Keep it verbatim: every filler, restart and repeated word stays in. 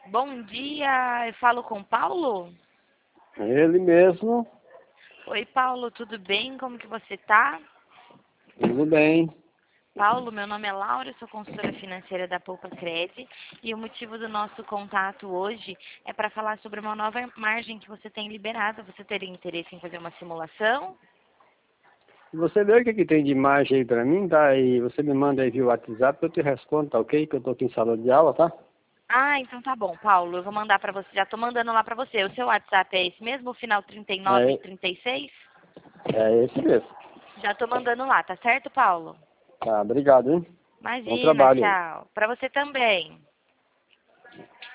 Bom dia, eu falo com o Paulo? Ele mesmo, Oi, Paulo, tudo bem? Como que você tá? tudo bem. Paulo, meu nome é Laura, eu sou consultora financeira da Poupa Cred e o motivo do nosso contato hoje é para falar sobre uma nova margem que você tem liberada. Você teria interesse em fazer uma simulação? Você vê o que, que tem de imagem aí pra mim, tá? E você me manda aí via WhatsApp que eu te respondo, tá ok? Que eu tô aqui em sala de aula, tá? Ah, então tá bom, Paulo, eu vou mandar para você, já tô mandando lá para você. O seu WhatsApp é esse mesmo, o final trinta e nove e É, trinta e seis? é esse mesmo. Já tô mandando lá, tá certo, Paulo? Tá, obrigado, hein? Bom Imagina, trabalho aí. tchau. Para você também.